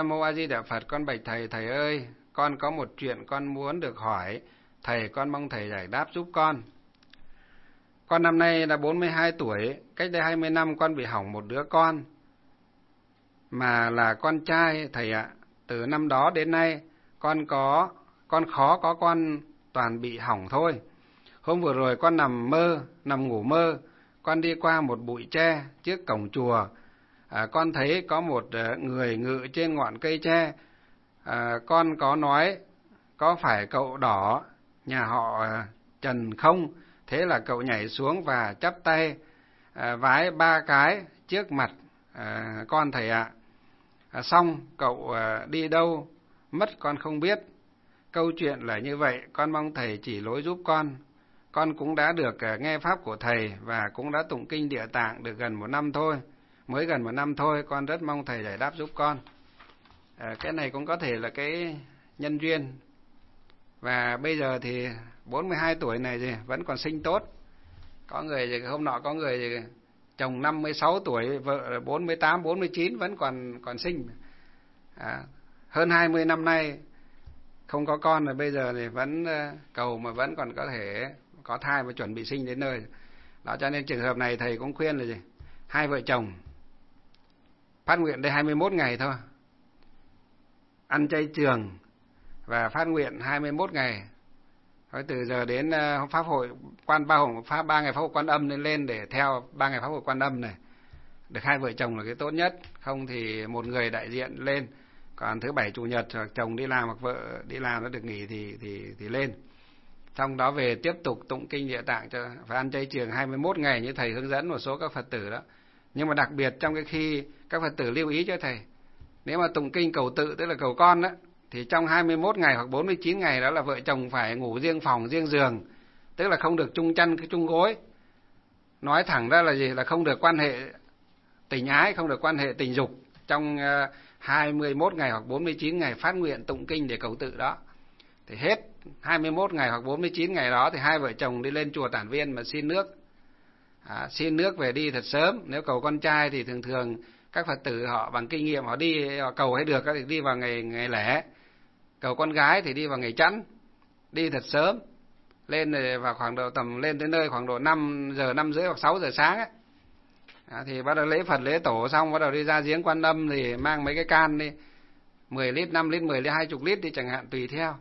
Nam Mô A Di Đà Phật. Con bạch thầy, thầy ơi, con có một chuyện con muốn được hỏi thầy, con mong thầy giải đáp giúp con. Con năm nay là 42 tuổi, cách đây 20 năm con bị hỏng một đứa con, mà là con trai thầy ạ. Từ năm đó đến nay, con khó có con toàn bị hỏng thôi. Hôm vừa rồi con nằm ngủ mơ, con đi qua một bụi tre trước cổng chùa. Con thấy có một người ngự trên ngọn cây tre. Con có nói, có phải cậu Đỏ nhà họ Trần không? Thế là cậu nhảy xuống và chắp tay vái 3 cái trước mặt con thầy ạ. Xong cậu đi đâu mất con không biết. Câu chuyện là như vậy, con mong thầy chỉ lối giúp con. Con cũng đã được nghe pháp của thầy và cũng đã tụng kinh Địa Tạng được gần 1 năm thôi. Mới gần 1 năm thôi, con rất mong thầy giải đáp giúp con. Cái này cũng có thể là cái nhân duyên. Và bây giờ thì 42 tuổi này thì vẫn còn sinh tốt. Có người hôm nọ có người chồng 56 tuổi, vợ 48, 49 vẫn còn sinh. Hơn 20 năm nay không có con rồi, bây giờ thì vẫn cầu mà vẫn còn có thể có thai và chuẩn bị sinh đến nơi. Đó, cho nên trường hợp này thầy cũng khuyên là gì? Hai vợ chồng phát nguyện đây 21 ngày thôi. Ăn chay trường và phát nguyện 21 ngày. Thôi từ giờ đến pháp hội ba ngày pháp hội Quan Âm lên để theo 3 ngày pháp hội Quan Âm này. Được hai vợ chồng là cái tốt nhất, không thì một người đại diện lên. Còn thứ Bảy Chủ nhật hoặc chồng đi làm hoặc vợ đi làm nó được nghỉ thì lên. Trong đó về tiếp tục tụng kinh Địa Tạng cho phải ăn chay trường 21 ngày như thầy hướng dẫn một số các Phật tử đó. Nhưng mà đặc biệt trong cái khi các Phật tử lưu ý cho thầy, nếu mà tụng kinh cầu tự tức là cầu con đó, thì trong 21 ngày hoặc 49 ngày đó là vợ chồng phải ngủ riêng phòng, riêng giường, tức là không được chung chăn, chung gối. Nói thẳng ra là gì? Là không được quan hệ tình ái, không được quan hệ tình dục trong 21 ngày hoặc 49 ngày phát nguyện tụng kinh để cầu tự đó. Thì hết 21 ngày hoặc 49 ngày đó thì hai vợ chồng đi lên chùa Tản Viên mà xin nước. Xin nước về đi thật sớm. Nếu cầu con trai thì thường các Phật tử họ bằng kinh nghiệm họ đi họ cầu hay được thì đi vào ngày lẻ. Cầu con gái thì đi vào ngày chẵn, đi thật sớm. Lên vào khoảng độ tầm lên tới nơi khoảng độ 5 giờ 5 rưỡi hoặc 6 giờ sáng ấy. Thì bắt đầu lễ Phật lễ tổ xong bắt đầu đi ra giếng Quan Âm thì mang mấy cái can đi 10 lít, 5 lít, 10 lít, 20 lít đi chẳng hạn tùy theo.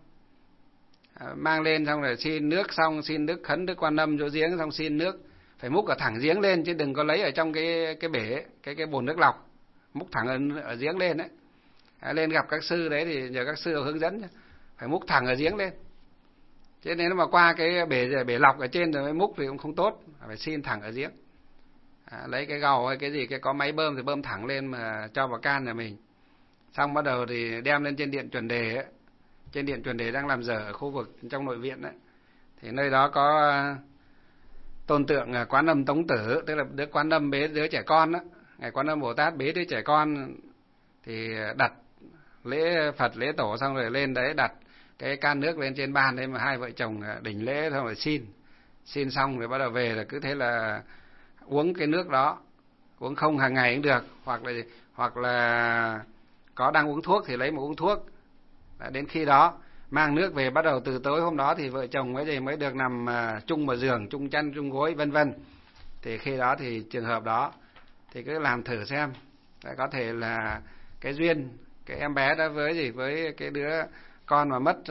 Mang lên xong rồi xin nước, xong xin đức khấn Đức Quan Âm chỗ giếng, xong xin nước phải múc ở thẳng giếng lên chứ đừng có lấy ở trong cái bể, cái bồn nước lọc, múc thẳng ở giếng lên đấy. Lên gặp các sư đấy thì nhờ các sư hướng dẫn phải múc thẳng ở giếng lên. Chứ nếu mà qua cái bể lọc ở trên rồi mới múc thì cũng không tốt, phải xin thẳng ở giếng. Lấy cái gầu hay cái gì cái có máy bơm thì bơm thẳng lên mà cho vào can nhà mình. Xong bắt đầu thì đem lên trên điện Chuẩn Đề ấy. Trên điện Chuẩn Đề đang làm dở ở khu vực trong nội viện đấy. Thì nơi đó có tôn tượng Quán Âm Tống Tử, tức là đứa Quán Âm bế đứa trẻ con đó. Ngài Quán Âm Bồ Tát bế đứa trẻ con thì đặt lễ Phật lễ tổ xong rồi lên đấy đặt cái can nước lên trên bàn đấy mà hai vợ chồng đỉnh lễ xong rồi xin xong rồi bắt đầu về là cứ thế là uống cái nước đó, uống không hàng ngày cũng được, hoặc là có đang uống thuốc thì lấy một uống thuốc. Đến khi đó mang nước về, bắt đầu từ tối hôm đó thì vợ chồng mới được nằm chung vào giường, chung chăn, chung gối vân vân. Thì khi đó thì trường hợp đó thì cứ làm thử xem, có thể là cái duyên cái em bé đó với cái đứa con mà mất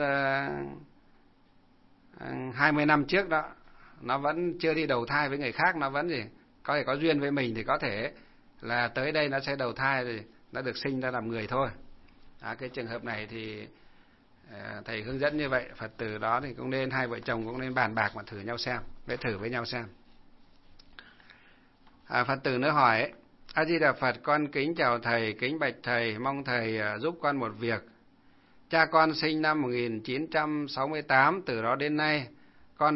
20 năm trước đó, nó vẫn chưa đi đầu thai với người khác, nó vẫn có thể có duyên với mình thì có thể là tới đây nó sẽ đầu thai rồi nó được sinh ra làm người thôi. Cái trường hợp này thì thầy hướng dẫn như vậy, Phật tử đó thì cũng nên hai vợ chồng cũng nên bàn bạc mà thử nhau xem, để thử với nhau xem. Phật tử nữa hỏi: A Di Đà Phật, con kính chào thầy, kính bạch thầy, mong thầy giúp con một việc. Cha con sinh năm 1968, từ đó đến nay con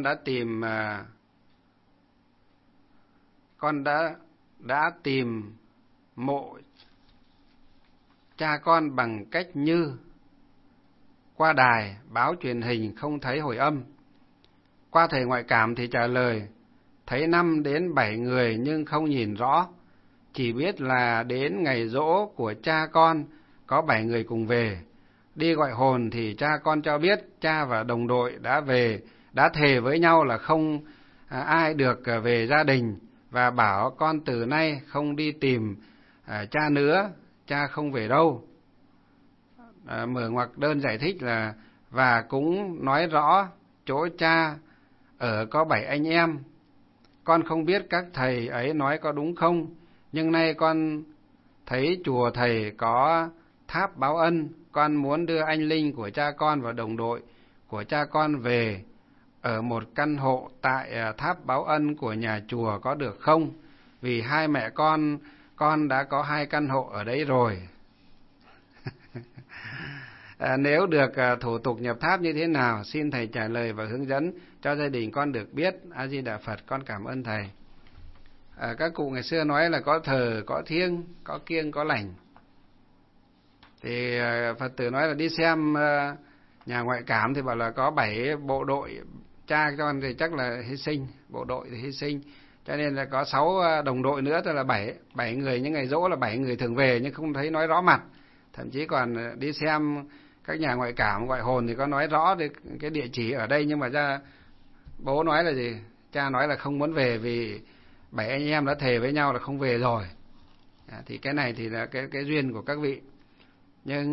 đã tìm mộ cha con bằng cách như qua đài báo truyền hình không thấy hồi âm. Qua thầy ngoại cảm thì trả lời thấy 5 đến 7 người nhưng không nhìn rõ, chỉ biết là đến ngày giỗ của cha con có 7 người cùng về. Đi gọi hồn thì cha con cho biết cha và đồng đội đã thề với nhau là không ai được về gia đình, và bảo con từ nay không đi tìm cha nữa, cha không về đâu. Mở ngoặc đơn giải thích là và cũng nói rõ chỗ cha ở có 7 anh em. Con không biết các thầy ấy nói có đúng không, nhưng nay con thấy chùa thầy có tháp báo ân, con muốn đưa anh linh của cha con và đồng đội của cha con về ở một căn hộ tại tháp báo ân của nhà chùa có được không? Vì hai mẹ con đã có 2 căn hộ ở đấy rồi. Nếu được thủ tục nhập tháp như thế nào, xin thầy trả lời và hướng dẫn cho gia đình con được biết. A Di Đà Phật, con cảm ơn thầy. Các cụ ngày xưa nói là có thờ, có thiêng, có kiêng, có lành. Thì Phật tử nói là đi xem nhà ngoại cảm thì bảo là có 7 bộ đội, cha con thì chắc là hy sinh, bộ đội thì hy sinh, cho nên là có 6 đồng đội nữa, tức là 7 người, những ngày dỗ là 7 người thường về nhưng không thấy nói rõ mặt. Thậm chí còn đi xem các nhà ngoại cảm, gọi hồn thì có nói rõ được cái địa chỉ ở đây, nhưng mà bố nói là gì? Cha nói là không muốn về vì 7 anh em đã thề với nhau là không về rồi. Thì cái này thì là cái duyên của các vị. Nhưng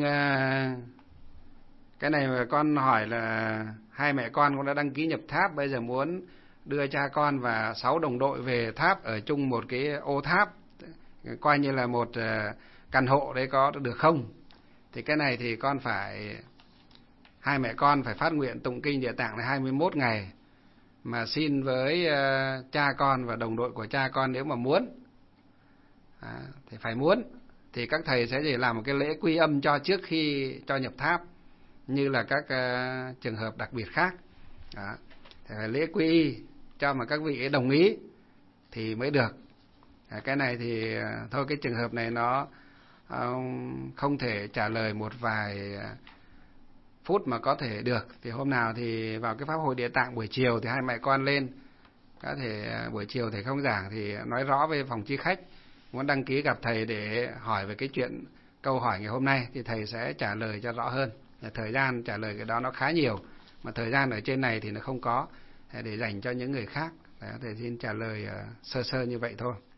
cái này mà con hỏi là hai mẹ con cũng đã đăng ký nhập tháp, bây giờ muốn đưa cha con và 6 đồng đội về tháp ở chung một cái ô tháp, coi như là một căn hộ đấy, có được không? Thì cái này thì hai mẹ con phải phát nguyện tụng kinh Địa Tạng là 21 ngày, mà xin với cha con và đồng đội của cha con nếu mà muốn. Thì phải muốn thì các thầy sẽ chỉ làm một cái lễ quy âm cho trước khi cho nhập tháp, như là các trường hợp đặc biệt khác. Thì phải lễ quy y cho mà các vị ấy đồng ý thì mới được. Cái này thì thôi, cái trường hợp này nó không thể trả lời một vài phút mà có thể được. Thì hôm nào thì vào cái pháp hội Địa Tạng buổi chiều thì hai mẹ con lên, có thể buổi chiều thầy không giảng thì nói rõ về phòng chi khách, muốn đăng ký gặp thầy để hỏi về cái chuyện câu hỏi ngày hôm nay thì thầy sẽ trả lời cho rõ hơn. Thời gian trả lời cái đó nó khá nhiều, mà thời gian ở trên này thì nó không có để dành cho những người khác. Thầy xin trả lời sơ sơ như vậy thôi.